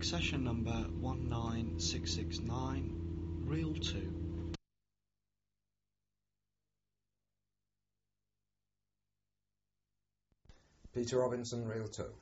Accession number 19669, reel 2. Peter Robinson, reel 2.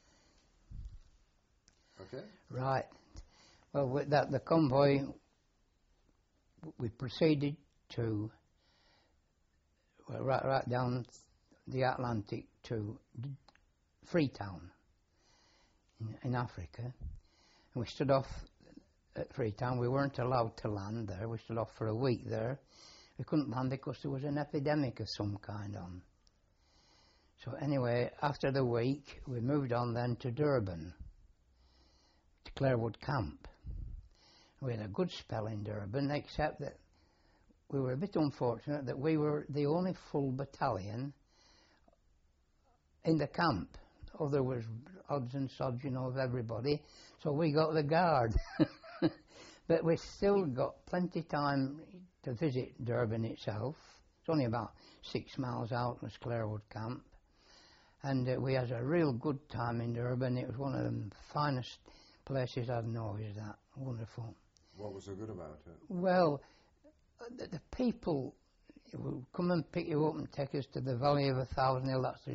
Okay. Right. Well, with that, the convoy, we proceeded to, well, right down the Atlantic to Freetown in Africa. And we stood off at Freetown. We weren't allowed to land there. We stood off for a week there. We couldn't land because there was an epidemic of some kind on. So anyway, after the week, we moved on then to Durban, to Clarewood Camp. We had a good spell in Durban, except that we were a bit unfortunate that we were the only full battalion in the camp. Oh, there was odds and sods, you know, of everybody, so we got the guard. But we still got plenty time to visit Durban itself. It's only about 6 miles out from Clarewood Camp. And we had a real good time in Durban. It was one of the finest places I've known, is that. Wonderful. What was so good about it? Well, the people will come and pick you up and take us to the Valley of a Thousand Hills. That's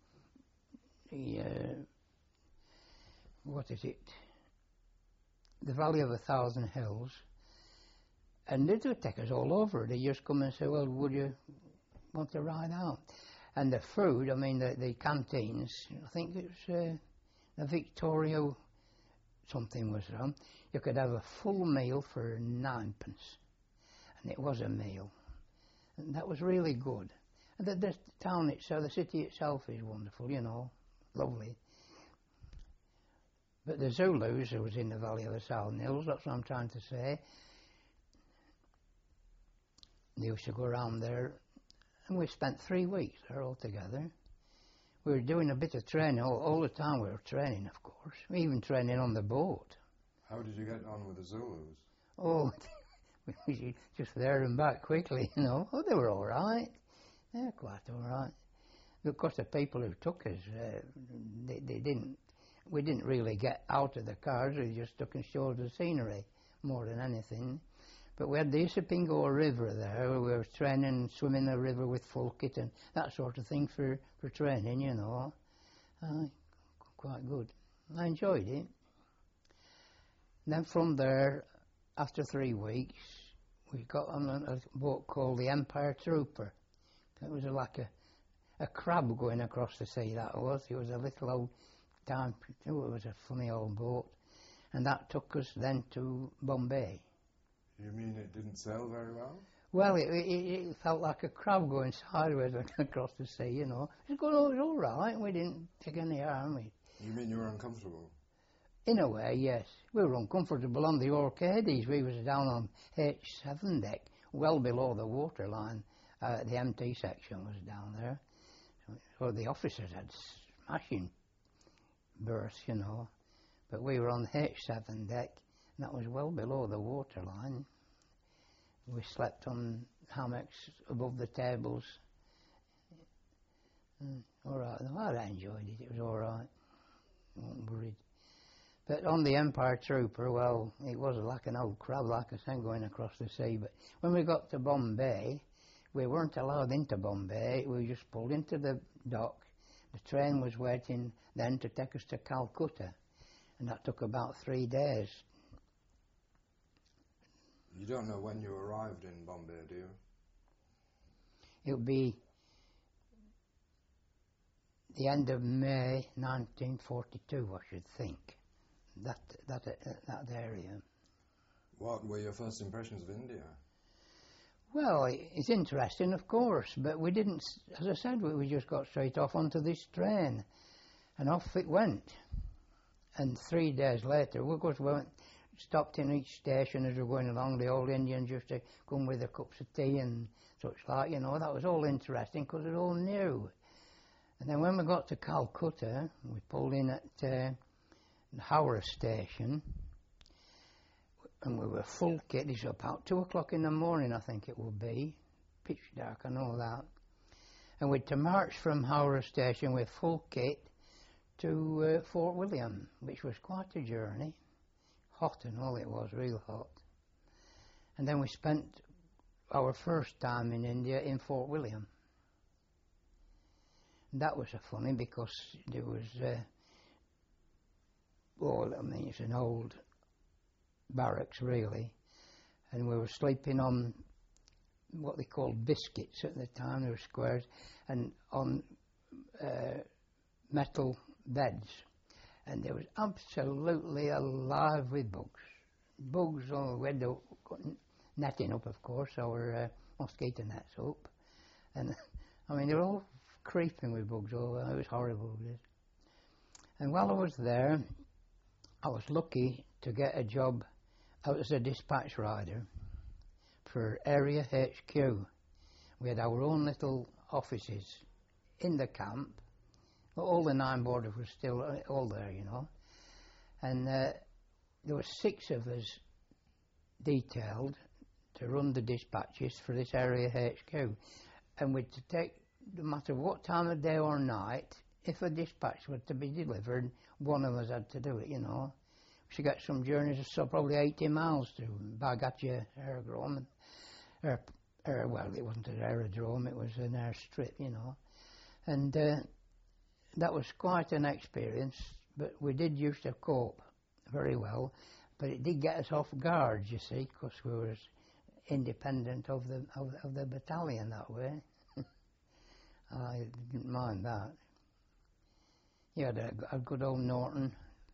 what is it? The Valley of a Thousand Hills. And they do take us all over. They just come and say, well, would you want to ride out? And the food, I mean, the canteens, I think it was the Victoria something was on. You could have a full meal for 9pence. And it was a meal. And that was really good. And the town itself, the city itself is wonderful, you know, lovely. But the Zulus, who was in the Valley of the Thousand Hills, that's what I'm trying to say, they used to go around there, and we spent 3 weeks there altogether. We were doing a bit of training, all the time we were training, of course, even training on the boat. How did you get on with the Zulus? Oh, just there and back quickly, you know. Oh, they were all right. They're quite all right. Of course, the people who took us, we didn't really get out of the cars, we just took and showed the scenery more than anything. But we had the Isipingo River there, we were training, swimming the river with full kit and that sort of thing for training, you know. Quite good. I enjoyed it. And then from there, after 3 weeks, we got on a boat called the Empire Trooper. It was like a crab going across the sea, that was. It was a little old time, it was a funny old boat. And that took us then to Bombay. You mean it didn't sail very well? Well, it felt like a crab going sideways across the sea, you know. It was all right, we didn't take any harm. You mean you were uncomfortable? In a way, yes. We were uncomfortable on the Orcades. We was down on H7 deck, well below the waterline. The MT section was down there. So the officers had smashing berths, you know. But we were on H7 deck, and that was well below the waterline. We slept on hammocks above the tables. All right, I enjoyed it. It was all right. I wasn't worried. But on the Empire Trooper, well, it was like an old crab, like I said, going across the sea. But when we got to Bombay, we weren't allowed into Bombay. We just pulled into the dock. The train was waiting then to take us to Calcutta, and that took about 3 days. You don't know when you arrived in Bombay, do you? It would be the end of May 1942, I should think. That area. What were your first impressions of India? Well, it's interesting, of course, but we didn't, as I said, we just got straight off onto this train, and off it went. And 3 days later, of course, we stopped in each station as we were going along. The old Indians used to come with their cups of tea and such like, you know. That was all interesting because it was all new. And then when we got to Calcutta, we pulled in at Howrah station, and we were full kit. It's about 2 o'clock in the morning, I think it would be, pitch dark, I know that. And we'd to march from Howrah station with full kit to Fort William, which was quite a journey. hot and all, it was real hot. And then we spent our first time in India in Fort William. And that was funny because there was, it's an old barracks really, and we were sleeping on what they called biscuits at the time. They were squares, and on metal beds, and there was absolutely alive with bugs. Bugs all we had the netting up, of course, our mosquito nets up, and I mean they were all creeping with bugs all over. It was horrible. And while I was there, I was lucky to get a job out as a dispatch rider for Area HQ. We had our own little offices in the camp. All the 9 boarders were still all there, you know. And there were 6 of us detailed to run the dispatches for this Area HQ. And we'd to take, no matter what time of day or night, if a dispatch was to be delivered, one of us had to do it, you know. We should get some journeys of so probably 80 miles to Bargatya Aerodrome. Well, it wasn't an aerodrome, it was an airstrip, you know. And that was quite an experience, but we did used to cope very well. But it did get us off guard, you see, because we were independent of the battalion that way. I didn't mind that. You had a good old Norton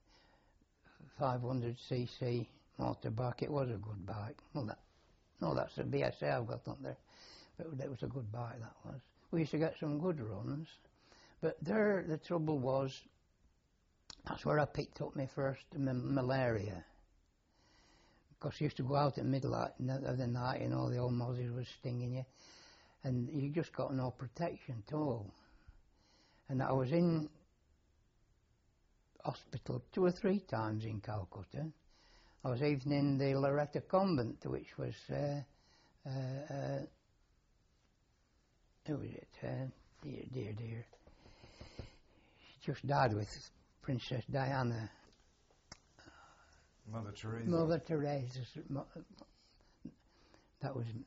500cc motorbike. It was a good bike. Well, that's a BSA I've got up there, but it was a good bike, that was. We used to get some good runs, but there the trouble was, that's where I picked up my first malaria. Because you used to go out at middle of the night and all the old mozzies was stinging you, and you just got no protection at all. And I was in hospital 2 or 3 times in Calcutta. I was even in the Loreto Convent, which was, who was it? Dear. She just died with Princess Diana. Mother Teresa. Mother Teresa. That was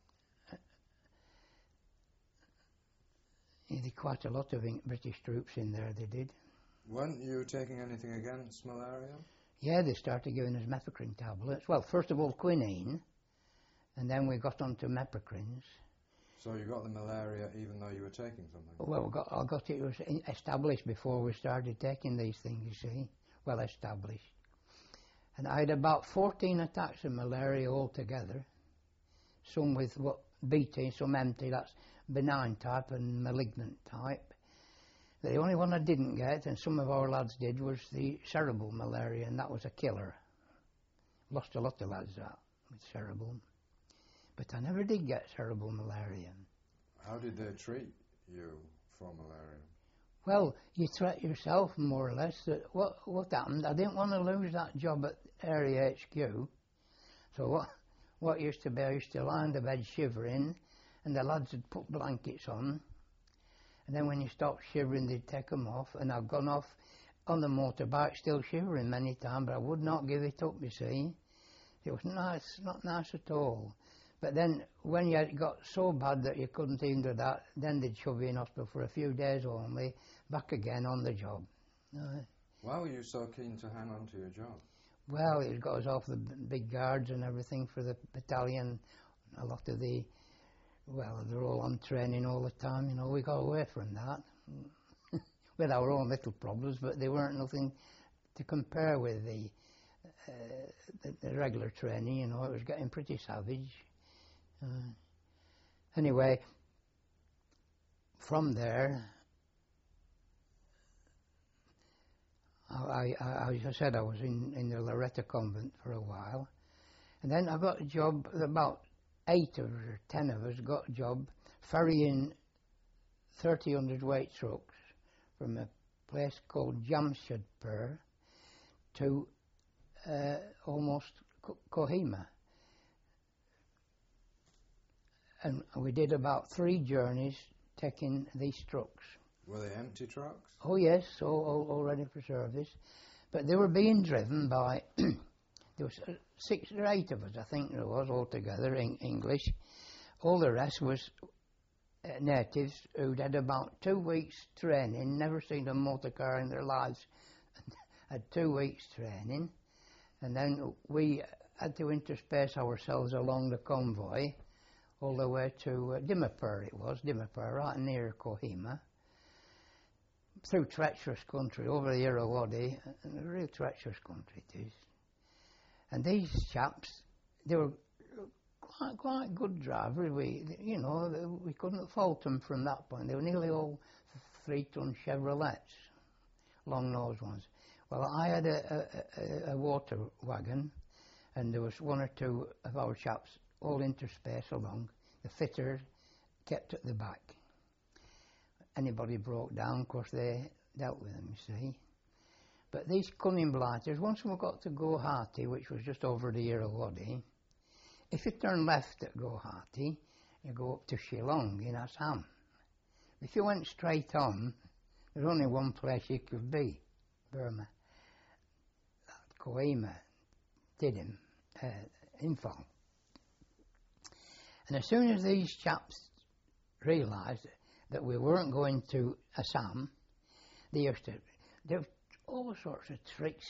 they did quite a lot of British troops in there, they did. Weren't you taking anything against malaria? Yeah, they started giving us mepicrine tablets. Well, first of all quinine, and then we got on to mepicrines. So you got the malaria even though you were taking something? Well, I got it was established before we started taking these things, you see, well established. And I had about 14 attacks of malaria altogether, some with BT, some empty, that's benign type and malignant type. The only one I didn't get, and some of our lads did, was the cerebral malaria, and that was a killer. Lost a lot of lads that, with cerebral. But I never did get cerebral malaria. How did they treat you for malaria? Well, you treat yourself more or less. What happened, I didn't want to lose that job at Area HQ. So what used to be, I used to lie in the bed shivering, and the lads would put blankets on. And then when you stopped shivering, they'd take them off. And I've gone off on the motorbike still shivering many times, but I would not give it up, you see. It was nice, not nice at all. But then when you got so bad that you couldn't even do that, then they'd shove you in hospital for a few days only, back again on the job. Why were you so keen to hang on to your job? Well, it got us off the big guards and everything for the battalion. A lot of they're all on training all the time, you know, we got away from that. We had our own little problems, but they weren't nothing to compare with the regular training, you know, it was getting pretty savage. Anyway, from there, as I said, I was in the Loreto Convent for a while, and then I got a job, about 8 or 10 of us got a job ferrying 30 hundredweight trucks from a place called Jamshedpur to almost Kohima. And we did about 3 journeys taking these trucks. Were they empty trucks? Oh yes, all ready for service. But they were being driven by There was 6 or 8 of us, I think there was altogether, English. All the rest was natives who'd had about 2 weeks training, never seen a motor car in their lives, had 2 weeks training, and then we had to intersperse ourselves along the convoy all the way to Dimapur, Dimapur, right near Kohima, through treacherous country, over the Irrawaddy, and a real treacherous country it is. And these chaps, they were quite good drivers. We couldn't fault them from that point. They were nearly all 3-ton Chevrolets, long-nosed ones. Well, I had a water wagon, and there was 1 or 2 of our chaps all interspersed along. The fitter kept at the back. Anybody broke down, of course, they dealt with them, you see. But these cunning blighters, once we got to Guwahati, which was just over the Irrawaddy, if you turn left at Guwahati, you go up to Shillong in Assam. If you went straight on, there's only one place you could be, Burma. Kohima, Tiddim, Imphal. And as soon as these chaps realised that we weren't going to Assam, there were all sorts of tricks,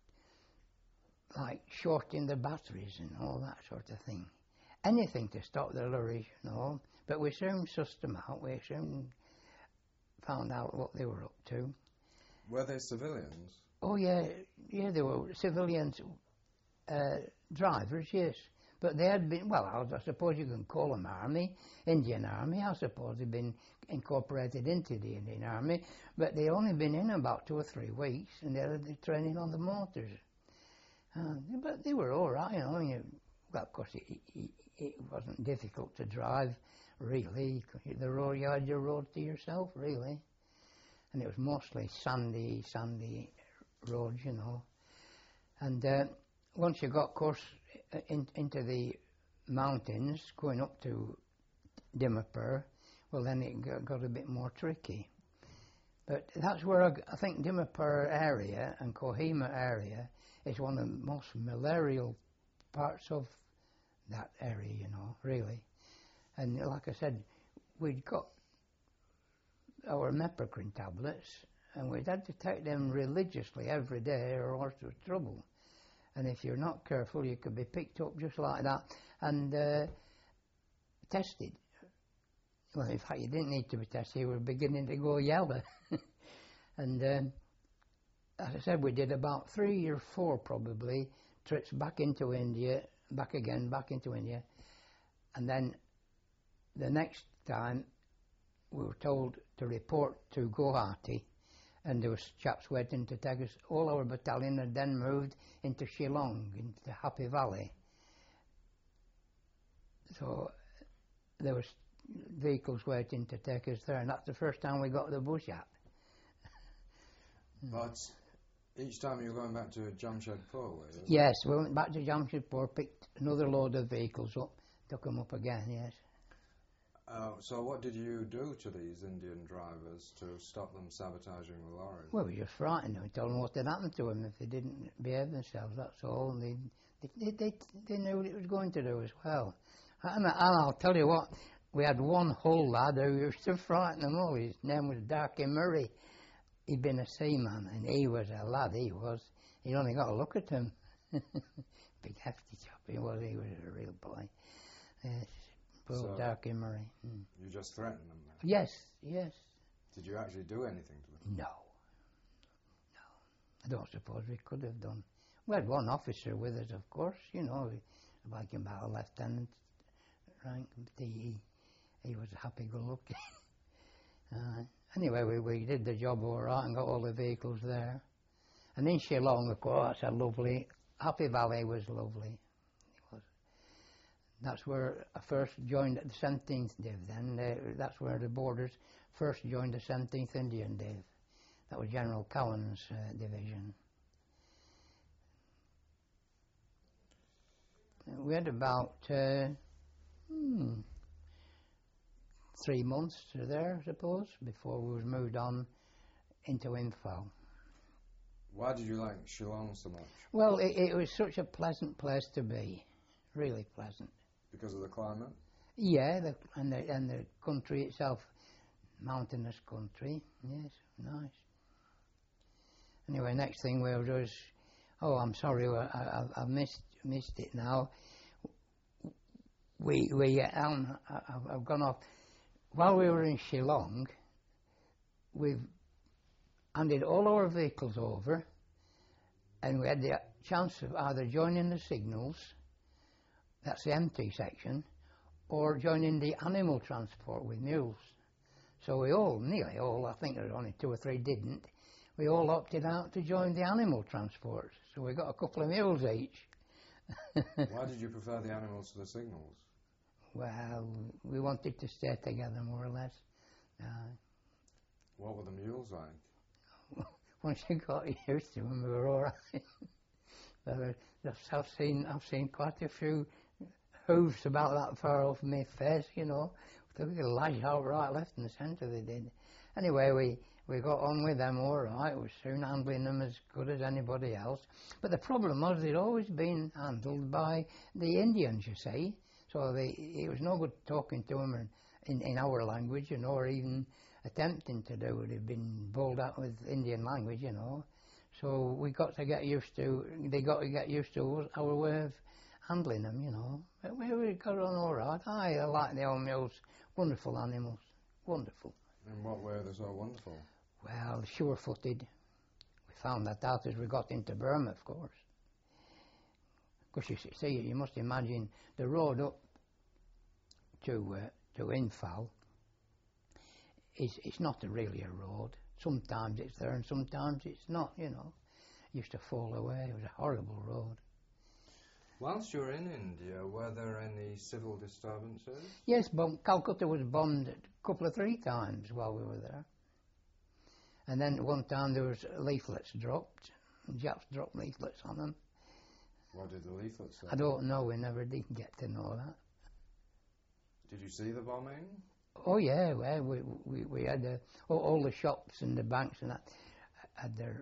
like shorting the batteries and all that sort of thing. Anything to stop the lorries, But we soon sussed them out. We soon found out what they were up to. Were they civilians? Oh, yeah, they were civilians, drivers, yes. But they had been, well, I suppose you can call them army, Indian Army. I suppose they'd been incorporated into the Indian Army, but they'd only been in about 2 or 3 weeks, and they had the training on the motors. But they were all right, Well, of course, it wasn't difficult to drive, really. The road, you had your road to yourself, really. And it was mostly sandy roads, And once you got, of course, into the mountains, going up to Dimapur, well, then it got a bit more tricky. But that's where I think Dimapur area and Kohima area is one of the most malarial parts of that area, really. And like I said, we'd got our Mepicrine tablets, and we'd had to take them religiously every day or else there was trouble. And if you're not careful, you could be picked up just like that and tested. Well, in fact, you didn't need to be tested. You were beginning to go yellow. And as I said, we did about 3 or 4 probably trips back into India, back into India. And then the next time we were told to report to Guwahati, and there was chaps waiting to take us. All our battalion had then moved into Shillong, into the Happy Valley. So there was vehicles waiting to take us there, and that's the first time we got the Bushat. But each time you were going back to Jamshedpur, were you? Yes, we went back to Jamshedpur, picked another load of vehicles up, took them up again, yes. So what did you do to these Indian drivers to stop them sabotaging the lorries? Well, we just frightened them. We told them what had happened to them if they didn't behave themselves, that's all. And they knew what it was going to do as well. And I'll tell you what, we had one Hull lad who used to frighten them all. His name was Darky Murray. He'd been a seaman, and he was a lad, he was. You'd only got to look at him. Big hefty chap he was a real boy. Yes. So Darky Murray. You just threatened them then? Yes. Did you actually do anything to them? No. I don't suppose we could have done. We had one officer with us, of course, like about a lieutenant rank, but he was happy-go-lucky. Anyway, we did the job all right and got all the vehicles there. And in Shillong, of course, that's a lovely, Happy Valley was lovely. That's where I first joined the 17th Div then. That's where the borders first joined the 17th Indian Div. That was General Cowan's division. We had about 3 months there, I suppose, before we was moved on into Imphal. Why did you like Shillong so much? Well, it was such a pleasant place to be, really pleasant. Because of the climate? Yeah, and the country itself, mountainous country, yes, nice. Anyway, next thing was, oh, I'm sorry, I've missed it now. I've gone off. While we were in Shillong, we've handed all our vehicles over, and we had the chance of either joining the signals, that's the empty section, or joining the animal transport with mules. So we all, nearly all, I think there were only 2 or 3 didn't, we all opted out to join the animal transport. So we got a couple of mules each. Why did you prefer the animals to the signals? Well, we wanted to stay together more or less. What were the mules like? Once you got used to them, we were all right. But I've seen quite a few hooves about that far off my face, you know. They lash out right, left and centre, they did. Anyway, we got on with them all right. We were soon handling them as good as anybody else. But the problem was they'd always been handled by the Indians, you see. So it was no good talking to them in our language, you know, or even attempting to do it. They'd been bowled out with Indian language, you know. So they got to get used to our way of handling them, you know. But we got on all right. I like the old mules. Wonderful animals. Wonderful. In what way are they so wonderful? Well, sure-footed. We found that out as we got into Burma, of course. Because you see, you must imagine the road up to Infal it's not really a road. Sometimes it's there and sometimes it's not, you know. It used to fall away. It was a horrible road. Whilst you were in India, were there any civil disturbances? Yes, Calcutta was bombed a couple of 3 times while we were there. And then one time there was leaflets dropped. Japs dropped leaflets on them. What did the leaflets say? I don't know. We never did get to know that. Did you see the bombing? Oh yeah, well, we had all the shops and the banks and that had their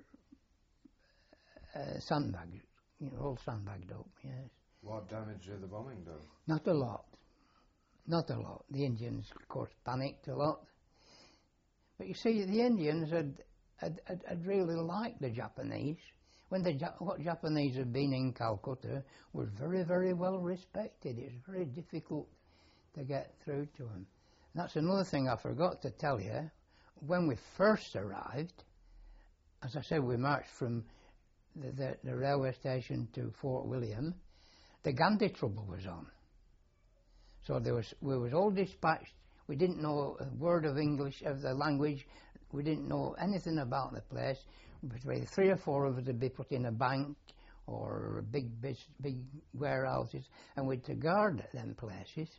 sandbags, you know, all sandbagged up. Yes. What damage did the bombing do? Not a lot. Not a lot. The Indians, of course, panicked a lot. But you see, the Indians had really liked the Japanese. When what Japanese had been in Calcutta was very, very well respected. It was very difficult to get through to them. And that's another thing I forgot to tell you. When we first arrived, as I said, we marched from the railway station to Fort William. The Gandhi trouble was on. So we was all dispatched. We didn't know a word of English, of the language. We didn't know anything about the place. Between 3 or 4 of us would be put in a bank or big warehouses, and we'd to guard them places.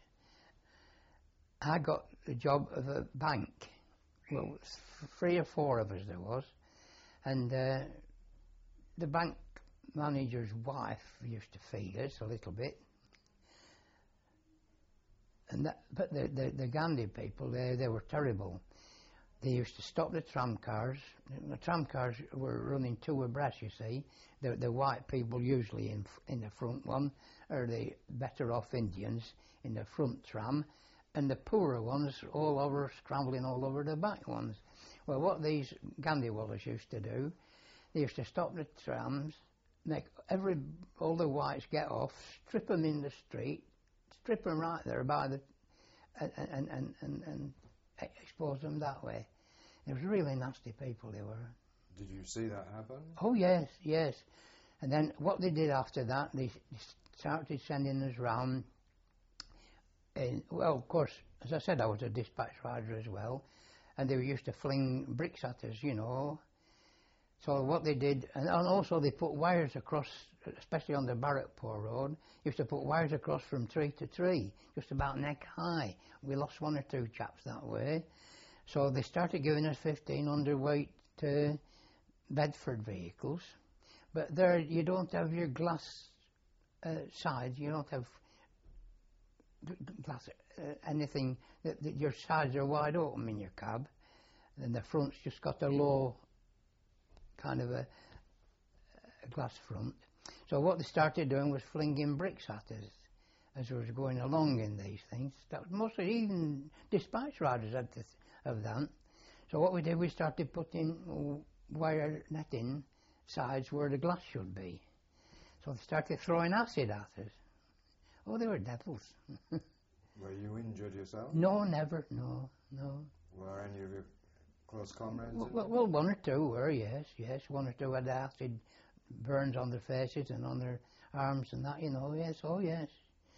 I got the job of a bank. Well, 3 or 4 of us there was, and the bank manager's wife used to feed us a little bit. But the Gandhi people, they were terrible. They used to stop the tram cars. The tram cars were running 2 abreast, you see. The white people usually in the front one, or the better off Indians in the front tram, and the poorer ones all over, scrambling all over the back ones. Well, what these Gandhi wallahs used to do, they used to stop the trams, make all the whites get off, strip them in the street, strip them right there by the, and expose them that way. They was really nasty people they were. Did you see that happen? Oh yes, yes. And then what they did after that, they started sending us round. Well, of course, as I said, I was a dispatch rider as well, and they used to fling bricks at us, you know. So what they did, and also they put wires across, especially on the Barrackpore Road, used to put wires across from tree to tree, just about neck high. We lost 1 or 2 chaps that way. So they started giving us 15 underweight Bedford vehicles. But there you don't have your glass sides, you don't have glass anything, that your sides are wide open in your cab. And the front's just got a low kind of a glass front. So what they started doing was flinging bricks at us as we was going along in these things. That was mostly, even dispatch riders had to have that. So what we did, we started putting wire netting sides where the glass should be. So they started throwing acid at us. Oh, they were devils. Were you injured yourself? No, never, no. Were any of your close comrades injured? Well, one or two were, yes. One or two had acid burns on their faces and on their arms and that, yes.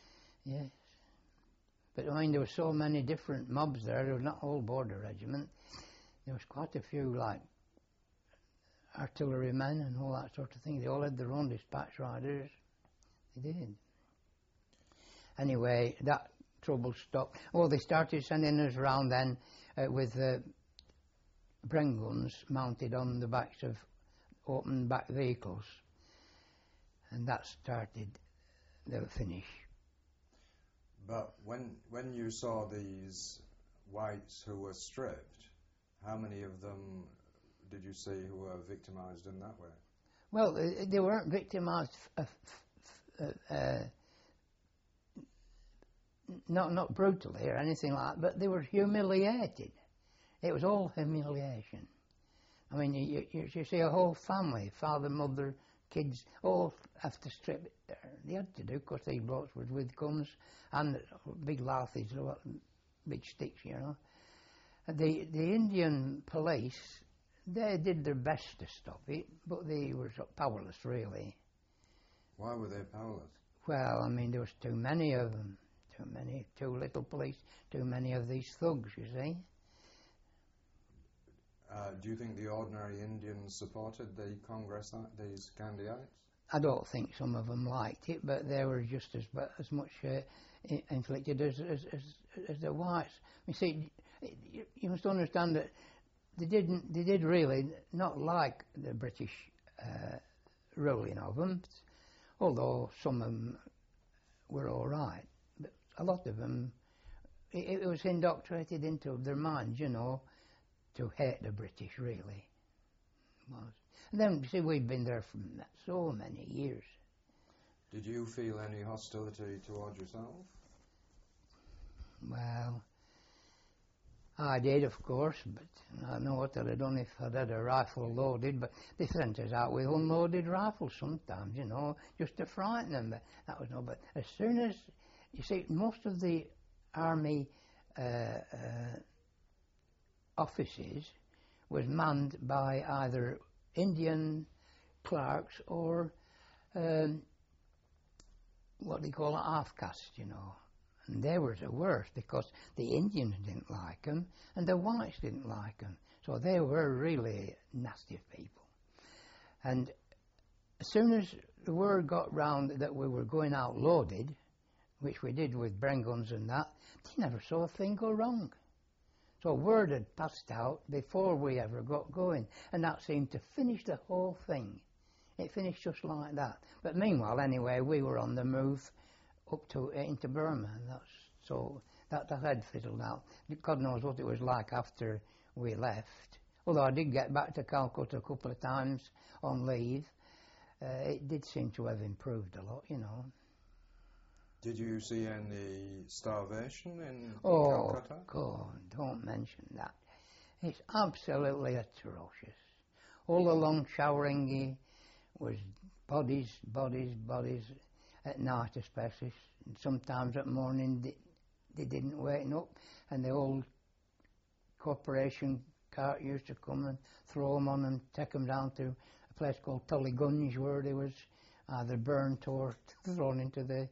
But I mean, there were so many different mobs there. There was not a whole border regiment. There was quite a few, like artillerymen and all that sort of thing. They all had their own dispatch riders. They did. Anyway, that trouble stopped. Oh, they started sending us around then with Bren guns mounted on the backs of open back vehicles. And that started the finish. But when you saw these whites who were stripped, how many of them did you see who were victimised in that way? Well, they weren't victimised, not brutally or anything like that, but they were humiliated. It was all humiliation. I mean, you see a whole family, father, mother, kids, all have to strip it. They had to do, because these blokes were with guns and big lathes, big sticks, The Indian police, they did their best to stop it, but they were powerless, really. Why were they powerless? Well, I mean, there was too many of them. Too little police, too many of these thugs, you see. Do you think the ordinary Indians supported the Congress, these Gandhiites? I don't think some of them liked it, but they were just as much inflicted as the whites. You see, you must understand that they did really not like the British ruling of them, although some of them were all right. But a lot of them, it was indoctrinated into their minds, to hate the British, really. It was. And then, see, we've been there for so many years. Did you feel any hostility towards yourself? Well, I did, of course, but I know what I'd have done if I'd had a rifle loaded, but they sent us out with unloaded rifles sometimes, just to frighten them, but that was no, but as soon as, you see, most of the army offices was manned by either Indian clerks or what they call half-caste, And they were the worst because the Indians didn't like them and the whites didn't like them. So they were really nasty people. And as soon as the word got round that we were going out loaded, which we did with Bren guns and that, they never saw a thing go wrong. So word had passed out before we ever got going, and that seemed to finish the whole thing. It finished just like that. But meanwhile, anyway, we were on the move up into Burma, and so that had fizzled out. God knows what it was like after we left. Although I did get back to Calcutta a couple of times on leave, it did seem to have improved a lot, Did you see any starvation in Oh, Calcutta? God, don't mention that. It's absolutely atrocious. All along Chowringhee was bodies, at night especially. Sometimes at morning they didn't wake up, and the old corporation cart used to come and throw them on and take them down to a place called Tullygunge, where they was either burnt or thrown into the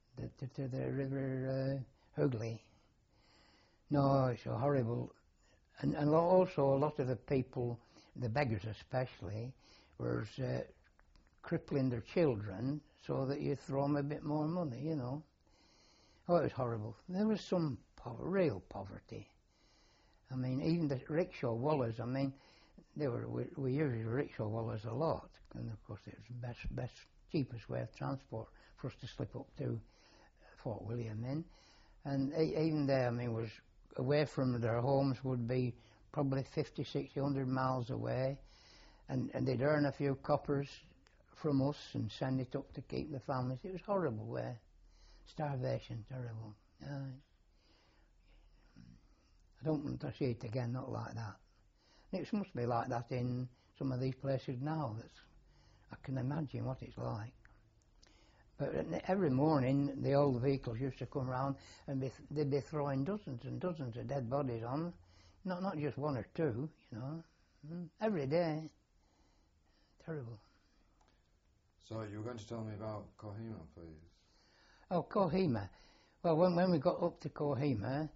river Hooghly. No, it's horrible. And also a lot of the people, the beggars especially, were crippling their children so that you throw them a bit more money, Oh, it was horrible. There was some real poverty. I mean, even the rickshaw wallahs, we used rickshaw wallahs a lot. And of course it was the cheapest way of transport for us to slip up to Fort William in. And even there, was away from their homes would be probably 50, 60, 100 miles away. And they'd earn a few coppers from us and send it up to keep the families. It was horrible. Starvation, terrible. I don't want to see it again, not like that. It must be like that in some of these places now. I can imagine what it's like. But every morning the old vehicles used to come round and they'd be throwing dozens and dozens of dead bodies on. Not just one or two, you know. Every day. Terrible. So you were going to tell me about Kohima, please. Oh, Kohima. Well, when we got up to Kohima,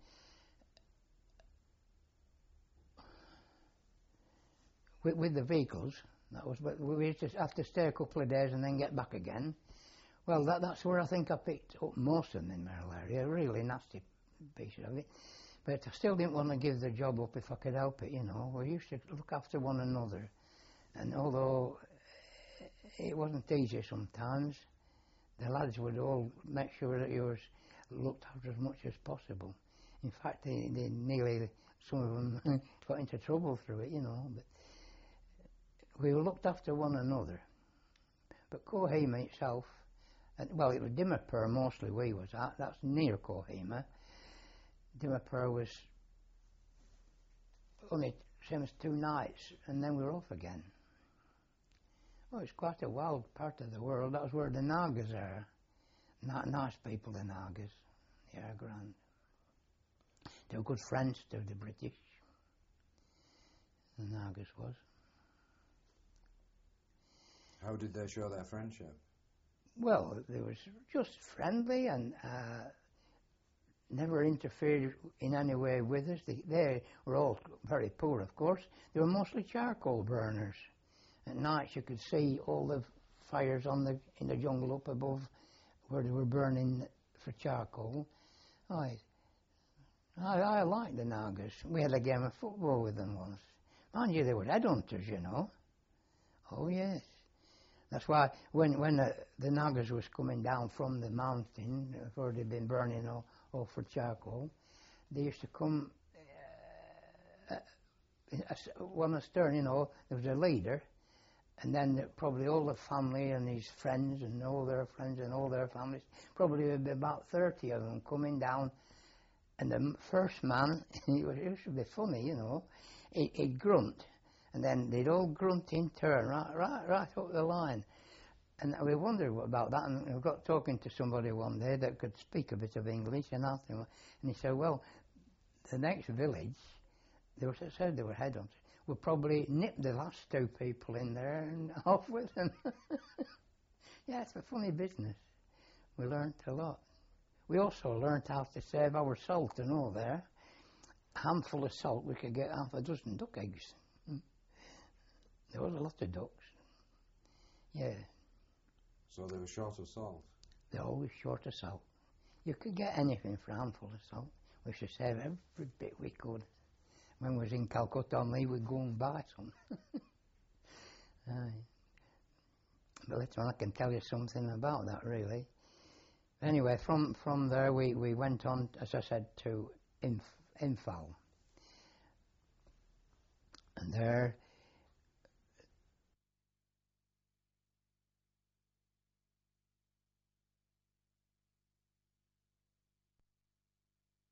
with the vehicles, that was, but we used to have to stay a couple of days and then get back again. Well, that's where I think I picked up most of them in Merrill area, a really nasty piece of it. But I still didn't want to give the job up if I could help it, you know. We used to look after one another. And although it wasn't easy sometimes, the lads would all make sure that you was looked after as much as possible. In fact, they nearly, some of them got into trouble through it, you know. But we looked after one another. But Kohima itself, well, it was Dimapur mostly we was at. That's near Kohima. Dimapur was only same as 2 nights, and then we were off again. Oh, it's quite a wild part of the world. That was where the Nagas are. Nice people, the Nagas. They are grand. They were good friends to the British. The Nagas was. How did they show their friendship? Well, they was just friendly and never interfered in any way with us. They were all very poor, of course. They were mostly charcoal burners. At night you could see all the fires in the jungle up above where they were burning for charcoal. I liked the Nagas. We had a game of football with them once. Mind you, they were headhunters, you know. Oh, yes. That's why when the Nagas was coming down from the mountain, where they'd been burning all for charcoal, they used to come one astern, you know. There was a leader, and then probably all the family and his friends and all their friends and all their families, probably there'd be about 30 of them coming down. And the first man, it used to be funny, you know, he'd grunt. And then they'd all grunt in turn, right up the line. And we wondered about that, and we got talking to somebody one day that could speak a bit of English, and asked him, and he said, well, the next village, they said they were headhunters, would probably nip the last 2 people in there and off with them. Yeah, it's a funny business. We learnt a lot. We also learnt how to save our salt and all there. A handful of salt, we could get half a dozen duck eggs. There was a lot of ducks. Yeah. So they were short of salt? They're always short of salt. You could get anything for a handful of salt. We should save every bit we could. When we was in Calcutta on leave, we'd go and buy some. But later on I can tell you something about that, really. Anyway, from there we went on, as I said, to Imphal. And there